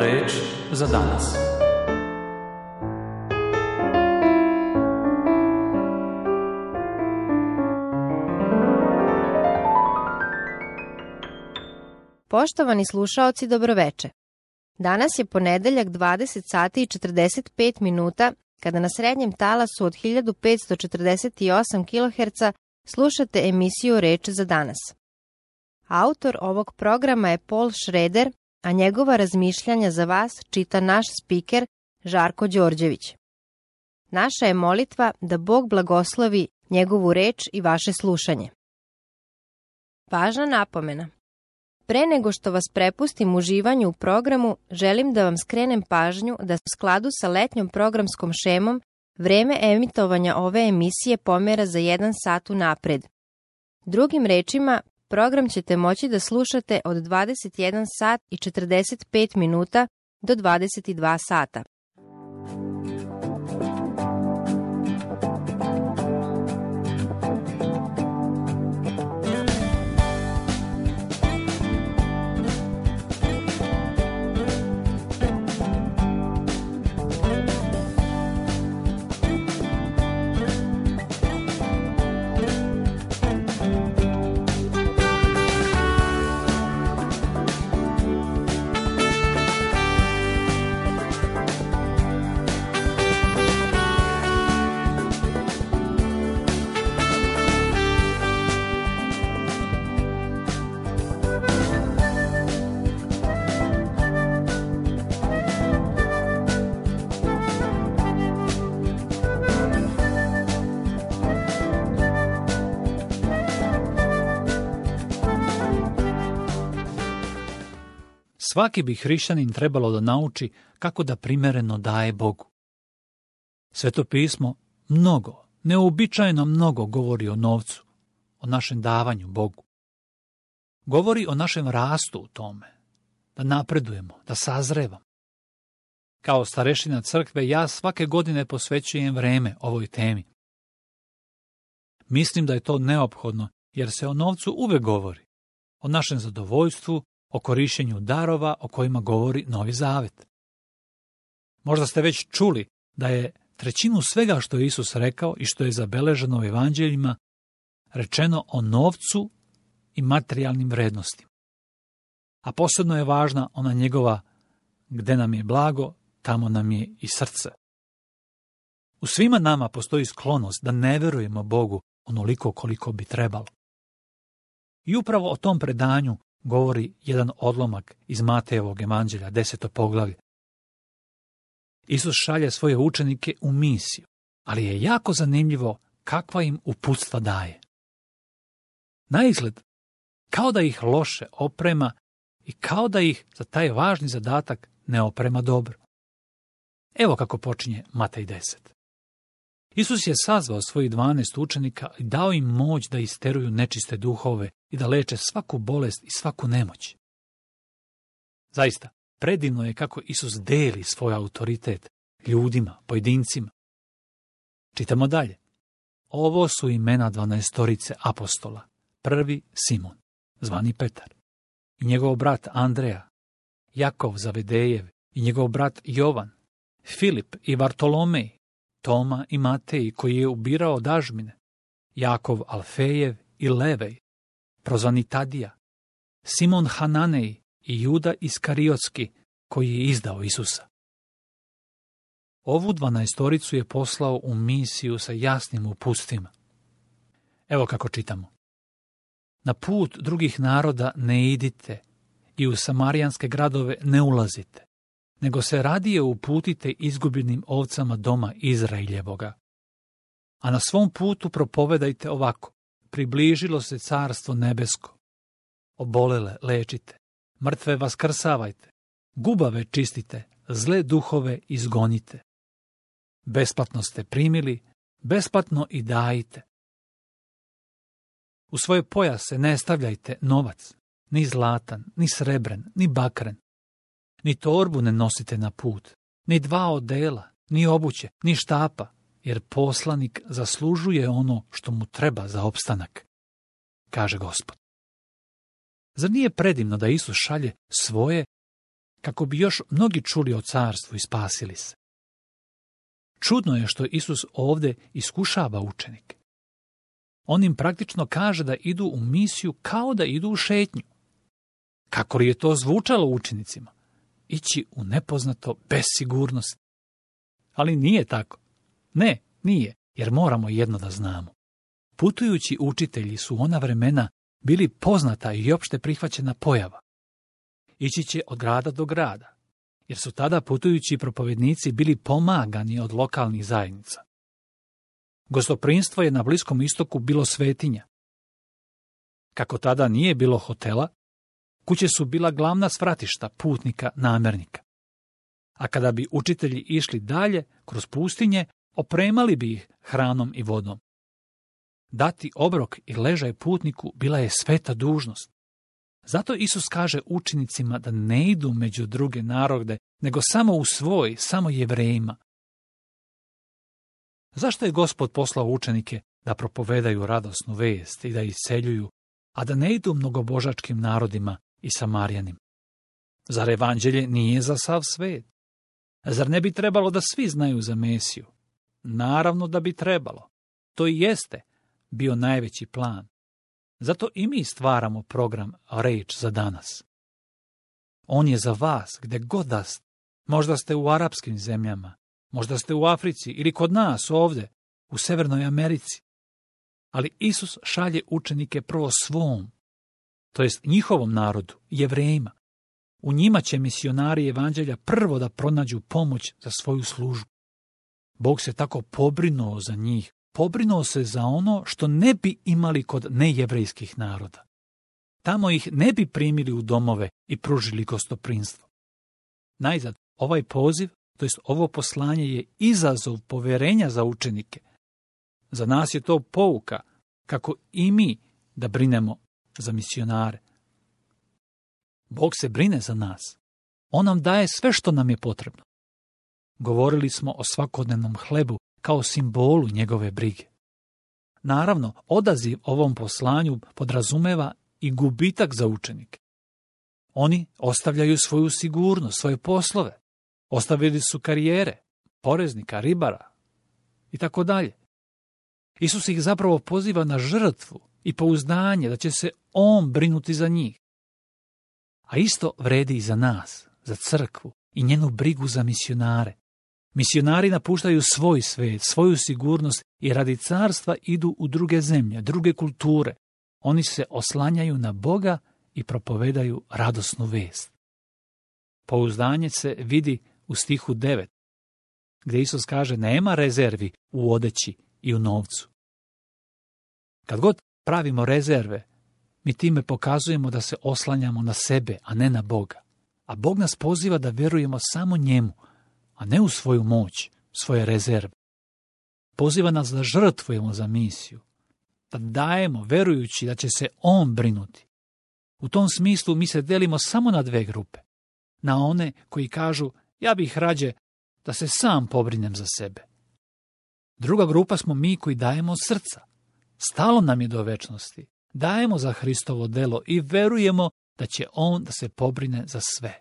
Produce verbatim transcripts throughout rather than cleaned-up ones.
reč za danas. Poštovani slušaoci, dobroveče. Danas je ponedeljak dvadeset sati i četrdeset pet minuta, kada na srednjem talasu od hiljadu petsto četrdeset osam kiloherca slušate emisiju Reč za danas. Autor ovog programa je Paul Schrader, a njegova razmišljanja za vas čita naš spiker Žarko Đorđević. Naša je molitva da Bog blagoslovi njegovu reč i vaše slušanje. Važna napomena. Pre nego što vas prepustim uživanju u programu, želim da vam skrenem pažnju da u skladu sa letnjom programskom šemom vreme emitovanja ove emisije pomera za jedan sat unapred. Drugim rečima, program ćete moći da slušate od dvadeset jedan sat i četrdeset pet minuta do dvadeset dva sata. Svaki bi hrišćanin trebalo da nauči kako da primereno daje Bogu. Sveto pismo mnogo, neuobičajeno mnogo govori o novcu, o našem davanju Bogu. Govori o našem rastu u tome, da napredujemo, da sazrevamo. Kao starešina crkve ja svake godine posvećujem vreme ovoj temi. Mislim da je to neophodno, jer se o novcu uvek govori, o našem zadovoljstvu, o korišćenju darova o kojima govori Novi Zavet. Možda ste već čuli da je trećinu svega što je Isus rekao i što je zabeleženo u evanđeljima rečeno o novcu i materijalnim vrednostima. A posebno je važna ona njegova gde nam je blago, tamo nam je i srce. U svima nama postoji sklonost da ne verujemo Bogu onoliko koliko bi trebalo. I upravo o tom predanju govori jedan odlomak iz Matejevog evanđelja, deseto poglavlje. Isus šalje svoje učenike u misiju, ali je jako zanimljivo kakva im uputstva daje. Naizgled, kao da ih loše oprema i kao da ih za taj važni zadatak ne oprema dobro. Evo kako počinje Matej deset. Isus je sazvao svojih dvanaest učenika i dao im moć da isteruju nečiste duhove i da leče svaku bolest i svaku nemoć. Zaista, predivno je kako Isus deli svoj autoritet ljudima, pojedincima. Čitamo dalje. Ovo su imena dvanaestorice apostola. Prvi Simon, zvani Petar, i njegov brat Andreja, Jakov Zavedejev i njegov brat Jovan, Filip i Vartolomej, Toma i Matej koji je ubirao dažbine, Jakov Alfejev i Levej, prozvani Tadija, Simon Hananej i Juda Iskariotski koji je izdao Isusa. Ovu dvanaestoricu je poslao u misiju sa jasnim uputstvima. Evo kako čitamo. Na put drugih naroda ne idite i u samarijanske gradove ne ulazite, nego se radije uputite izgubljenim ovcama doma Izraeljevoga. A na svom putu propovedajte ovako: približilo se carstvo nebesko. Obolele lečite, mrtve vaskrsavajte, gubave čistite, zle duhove izgonite. Besplatno ste primili, besplatno i dajte. U svoje pojase ne stavljajte novac, ni zlatan, ni srebren, ni bakren. Ni torbu ne nosite na put, ni dva odela, ni obuće, ni štapa, jer poslanik zaslužuje ono što mu treba za opstanak, kaže Gospod. Zar nije predivno da Isus šalje svoje kako bi još mnogi čuli o carstvu i spasili se. Čudno je što Isus ovdje iskušava učenike. On im praktično kaže da idu u misiju kao da idu u šetnju. Kako li je to zvučalo učenicima? Ići u nepoznato bez sigurnosti. Ali nije tako. Ne, nije, jer moramo jedno da znamo. Putujući učitelji su u ona vremena bili poznata i opšte prihvaćena pojava. Ići će od grada do grada, jer su tada putujući propovednici bili pomagani od lokalnih zajednica. Gostoprimstvo je na Bliskom istoku bilo svetinja. Kako tada nije bilo hotela, kuće su bila glavna svratišta putnika namernika. A kada bi učitelji išli dalje kroz pustinje, opremali bi ih hranom i vodom. Dati obrok i ležaj putniku bila je sveta dužnost. Zato Isus kaže učenicima da ne idu među druge narode, nego samo u svoj, samo Jevrejima. Zašto je Gospod poslao učenike da propovedaju radosnu vest i da isceljuju, a da ne idu mnogobožačkim narodima i Samarijanima? Zar evanđelje nije za sav svet? Zar ne bi trebalo da svi znaju za Mesiju? Naravno da bi trebalo. To i jeste bio najveći plan. Zato i mi stvaramo program Reč za danas. On je za vas gde god da ste. Možda ste u arapskim zemljama, možda ste u Africi ili kod nas ovdje, u Severnoj Americi. Ali Isus šalje učenike prvo svom, to jest njihovom narodu, Jevrejima. U njima će misionari evanđelja prvo da pronađu pomoć za svoju službu. Bog se tako pobrinuo za njih, pobrinuo se za ono što ne bi imali kod nejevrejskih naroda. Tamo ih ne bi primili u domove i pružili gostoprimstvo. Najzad, ovaj poziv, to jest ovo poslanje je izazov poverenja za učenike. Za nas je to pouka kako i mi da brinemo za misionare. Bog se brine za nas. On nam daje sve što nam je potrebno. Govorili smo o svakodnevnom hlebu kao simbolu njegove brige. Naravno, odaziv ovom poslanju podrazumeva i gubitak za učenike. Oni ostavljaju svoju sigurnost, svoje poslove. Ostavili su karijere, poreznika, ribara i tako dalje. Isus ih zapravo poziva na žrtvu i pouzdanje da će se on brinuti za njih. A isto vredi i za nas, za crkvu i njenu brigu za misionare. Misionari napuštaju svoj svet, svoju sigurnost i radi carstva idu u druge zemlje, druge kulture. Oni se oslanjaju na Boga i propovedaju radosnu vest. Pouzdanje se vidi u stihu devet, gdje Isus kaže nema rezervi u odeći i u novcu. Kad god pravimo rezerve, mi time pokazujemo da se oslanjamo na sebe, a ne na Boga. A Bog nas poziva da vjerujemo samo njemu, a ne u svoju moć, svoje rezerve. Poziva nas da žrtvujemo za misiju, da dajemo verujući da će se on brinuti. U tom smislu mi se delimo samo na dve grupe. Na one koji kažu ja bih rađe da se sam pobrinem za sebe. Druga grupa smo mi koji dajemo od srca. Stalo nam je do večnosti. Dajemo za Hristovo delo i verujemo da će on da se pobrine za sve.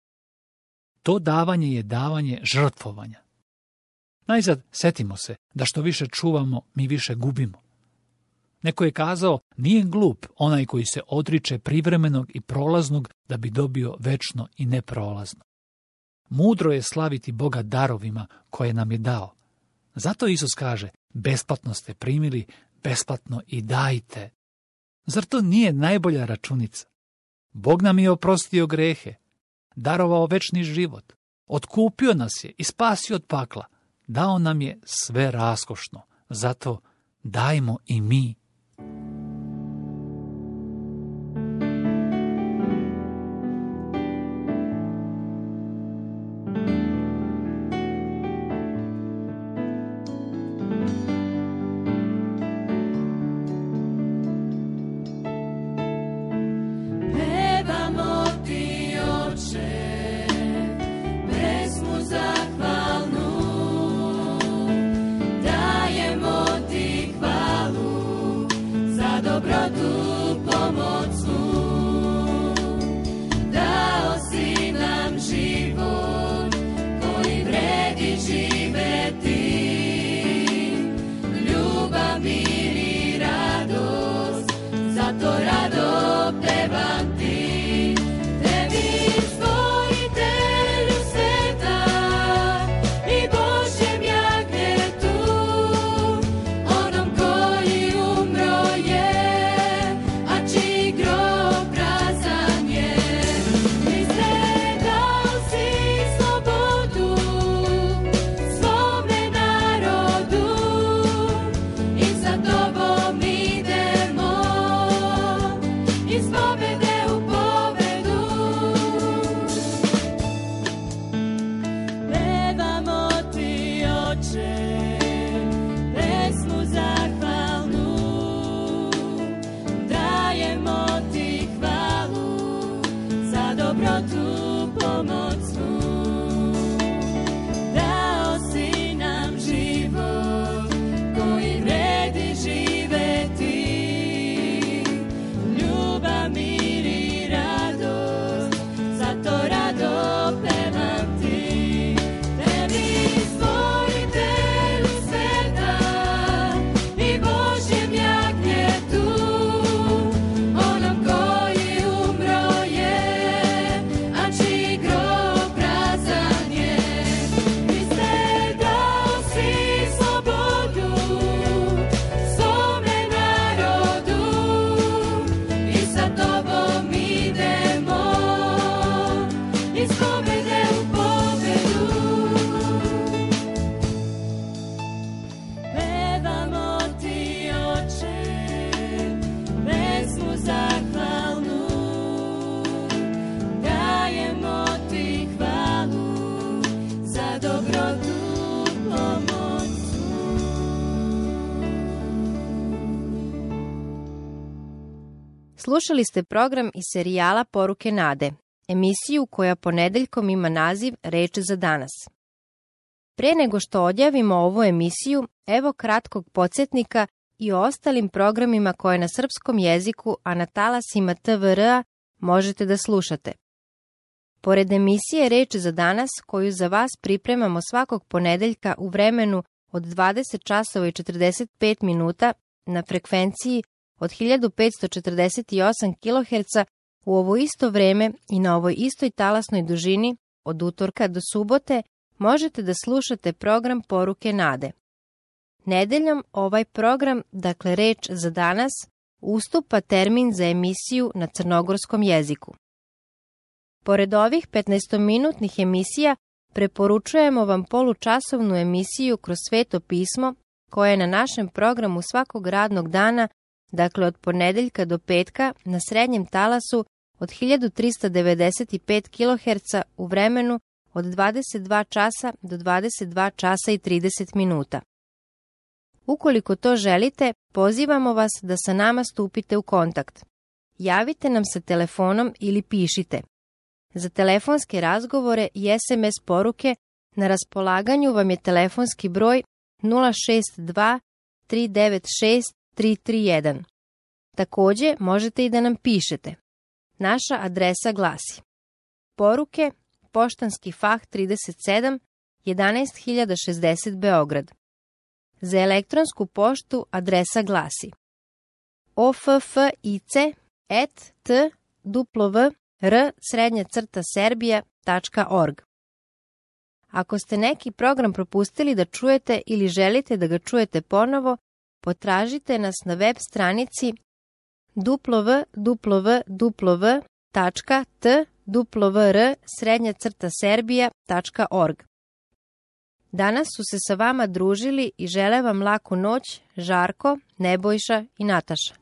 To davanje je davanje žrtvovanja. Najzad setimo se da što više čuvamo, mi više gubimo. Neko je kazao, nije glup onaj koji se odriče privremenog i prolaznog da bi dobio večno i neprolazno. Mudro je slaviti Boga darovima koje nam je dao. Zato Isus kaže, besplatno ste primili, besplatno i dajte. Zar to nije najbolja računica? Bog nam je oprostio grehe, darovao večni život, otkupio nas je i spasio od pakla, dao nam je sve raskošno, zato dajmo i mi. Dobrotu pomocnu, dao si nam život. Slušali ste program iz serijala Poruke nade, emisiju koja ponedeljkom ima naziv Reč za danas. Pre nego što odjavimo ovu emisiju, evo kratkog podsjetnika i o ostalim programima koje na srpskom jeziku, a na talasima T V R A možete da slušate. Pored emisije Reč za danas, koju za vas pripremamo svakog ponedeljka u vremenu od dvadeset časova i četrdeset pet minuta na frekvenciji od hiljadu petsto četrdeset osam kiloherca, u ovo isto vreme i na ovoj istoj talasnoj dužini, od utorka do subote, možete da slušate program Poruke nade. Nedeljom ovaj program, dakle Reč za danas, ustupa termin za emisiju na crnogorskom jeziku. Pored ovih petnaestominutnih emisija, preporučujemo vam polučasovnu emisiju Kroz sveto pismo, koja je na našem programu svakog radnog dana, dakle od ponedeljka do petka, na srednjem talasu od hiljadu trista devedeset pet kiloherca u vremenu od dvadeset dva časa do dvadeset dva časa i trideset minuta. Ukoliko to želite, pozivamo vas da sa nama stupite u kontakt. Javite nam se telefonom ili pišite. Za telefonske razgovore i S M S poruke na raspolaganju vam je telefonski broj nula šest dva tri devet šest tri tri jedan. Takođe, možete i da nam pišete. Naša adresa glasi: Poruke, Poštanski fah trideset sedam, jedanaest hiljada šezdeset Beograd. Za elektronsku poštu adresa glasi o f f i c et t w r srednja crta serbija tačka org. Ako ste neki program propustili da čujete ili želite da ga čujete ponovo, potražite nas na web stranici w w w tačka t w r srednja crta serbija tačka org. Danas su se sa vama družili i žele vam laku noć Žarko, Nebojša i Nataša.